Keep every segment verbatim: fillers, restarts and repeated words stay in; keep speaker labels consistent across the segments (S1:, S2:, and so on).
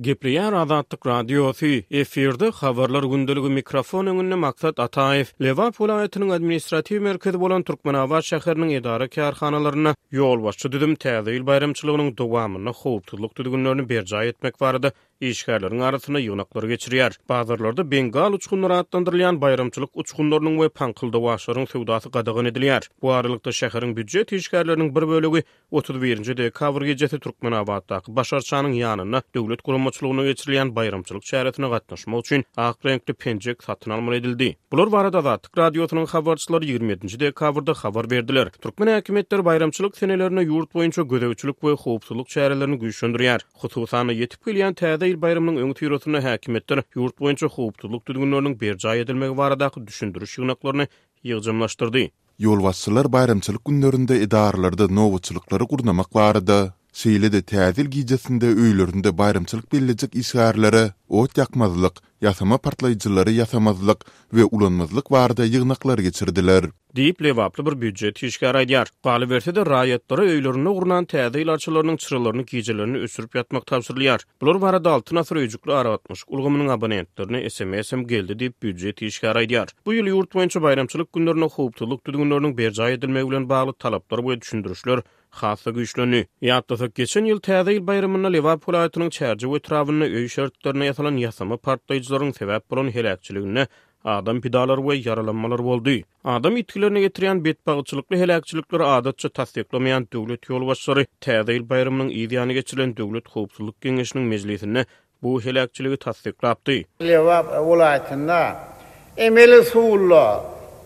S1: Gepleýär Azatlyk radiosu efirde habarlar gündəligi mikrofon öňünde maksat Ataev Lewap welaýatynyň administrativ merkezi bolan Türkmenabad şäheriniň edara kärhanalaryna ýol başçy düdüm täze ýyl bayramçylygynyň dowamyna howpsuzlyk düdügünlerini berja etmek barada işgärleriň arasyna ýonaklary geçirýär. Bazarlarda Bengal uçgunlary adlandyrylýan bayramçylyk uçgunlarynyň we pankylda başlaryň sowdasy gadagan edilýär. Bu aralykda şäheriň büdjet işgärleriniň bir bölegi otuz birinji dekabr gejesi Türkmenabaddaky başarçanyň ýanyna döwlet gurulmaçylygyna geçirilýän bayramçylyk şäheretine gatnaşmak üçin ak renkli penjek satyn alma edildi. Bular barada Azatlyk radiosynyň habarçylary ýygrimi ýedinji dekabrda habar berdiler. Türkmen häkimetleri bayramçylyk senelerine ýurt boýunça gödäwçilik we howpsuzlyk çärelerini güýçlendirýär. Hususan ýetip gelýän täze ýyl bayramynyň öňü tyrasyna häkimetler ýurt boýunça howpsuzlyk düdügünleriniň berja edilmegi baradaky düşündiriş ýygnaklaryny ýygymlaşdyrdy.
S2: Ýolbaşçylar bayramçylyk günlerinde idaralarda nowatçylyklary gurnamak barada. Şeýle-de täzil gijesinde öýlerinde bayramçylyk belirlejek işgärlere, ot ýakmazlyk, ýasama partlaýjylary ýasamazlyk we ulanmazlyk barada ýygnaklary geçirdiler.
S1: Diýip Lewaply bir büdjet işgär aýdýar. Galy berse-de raýatlary öýlerine urunan täze ýyl arçylarynyň çyralaryny gijelerini ösürüp ýatmak tapşyrylýar. Bular barada altı nasyr öýjükli aratmış ulgamynyň abonentlerini S M S-em geldi diýip büdjet işgär aýdýar. Bu ýyl ýurt boýunça bayramçylyk günlerine howpsuzlyk düdügünleriniň berja edilmegi bilen bagly talaplar we düşündirişler hassa güýçleni. Ýatdasak geçen ýyl täze ýyl bayramyna Lewap welaýatynyň çärji we trawyny öý şertlerine ýasalan ýasama partlaýjylaryň sebäp bolan helakçylygyna adam pidalar we yaralanmalar boldy. Adam itkilerine getirýän betbagçylykly helakçylykları adatça tasdiklamayan döwlet ýolbaşçylary täze ýyl bayramynyň ýygyny geçirilen döwlet howpsuzlyk geňeşiniň mejlisinde bu helakçylygy tasdiklapdy.
S3: Lewap welaýatynda emeli suwla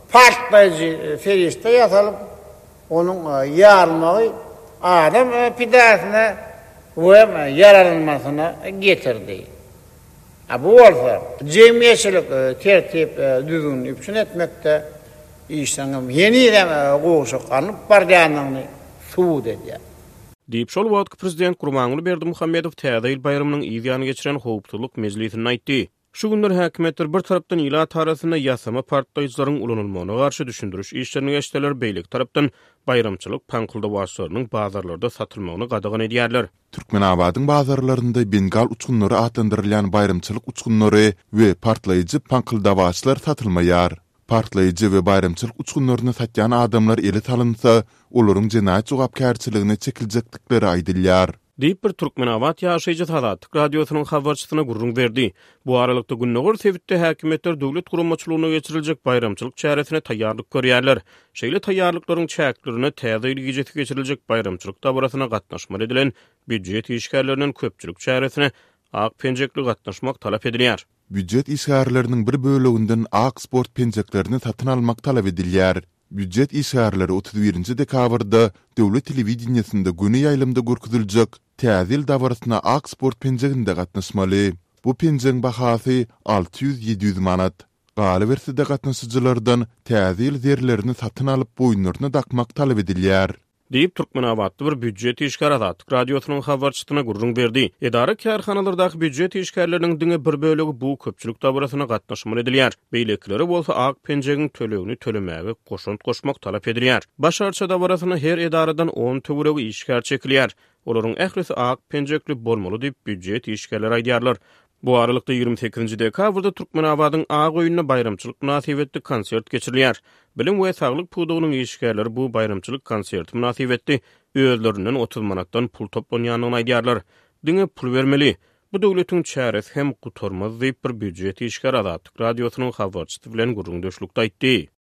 S3: partlaýjy ferişte ýasalyp onun yarmagy adam pidasyna we yaralanmasyna getirdi. Bu bolsa jemgyýetçilik tertip düzgün üpçün etmekde işleňim ýeni-ýene goşup ganyp barýanyny suwd edýär.
S1: Diýip şol wagtky prezident Gurbanguly Berdimuhammedow täze ýyl bayramynyň ýygyny geçiren howpsuzlyk mejlisinde aýtdy. Şu günler häkimetler bir tarapdan ýylat arasyna ýasama partlaýjylaryň ulanylmagyna garşy düşündiriş işlerini geçdiler, beýlik tarapdan bayramçylyk pankylda başlarynyň bazarlarda satylmagyny gadagan edýärler.
S2: Türkmenabadyň bazarlarynda Bengal uçgunlary adlandyrylýan bayramçylyk uçgunlary we partlaýjy pankylda başlar satylmaýar. Partlaýjy we bayramçylyk uçgunlaryny satýan adamlar eli talynsa, olaryň jinayet jogapkärçiligine çekiljeklikleri aýdylýar. Diýip
S1: bir Türkmenabad ýaşaýjy Azatlyk radiosynyň habarçysyna gurrun berdi. Bu aralykda günnäger sebitde häkimetler döwlet gurulmaçylygyna geçiriljek bayramçylyk çäresine taýýarlyk görýärler. Şeýle taýýarlyklaryň çäklerini täze ýyl gijesi geçiriljek bayramçylyk dabarasyna gatnaşmak edilen büdjet işgärleriniň köpçülik çäresine ak penjekli gatnaşmak talap edilýär.
S2: Büdjet işgärleriniň bir böleginden ak sport penjeklerini satyn almak talap edilýär. Büdjet işgärleri otuz birinji dekabrda döwlet telewizionyasynda güni ýaýlymda görkezüljek täzil dabarasyna ak sport penjeginde gatnaşmaly. Bu penjeg bahasy alty ýüz ýedi ýüz manat. Galy berside gatnaşyjylardan täzil zerlerini satyn alyp boýunlaryna dakmak talap edilýär.
S1: Diýip Türkmenabadda bir büdjet işgär Azatlyk radiosynyň habarçysyna gurrun berdi. Edara kärhanalardaky büdjet işgärleriniň diňe bir bölegi bu köpçülik dabarasyna gatnaşmaly edilýär. Beýlekleri bolsa ak penjegiň tölegini tölemäge goşunt goşmak talap edilýär. Başarça dabarasyna her edaradan on töweregi işgär çekilýär. Olaryň ählisi ak penjekli bolmaly diýip büdjet işgärler aýdýarlar. Bu aralykda ýygrimi sekizinji dekabrda Türkmenabadyň A goýunyna bayramçylyk münasibetli konsert geçirilýär. Bilim we saglyk pudugynyň işgärleri bu bayramçylyk konserti münasibetli öýlerinden otuz manatdan pul toplanýanyny aýdýarlar. Diňe pul bermeli. Bu döwletiň çäresi hem gutarmaz diýip bir büdjet işgär Azatlyk radiosynyň habarçysy bilen gurrun döşlükde aýtdy.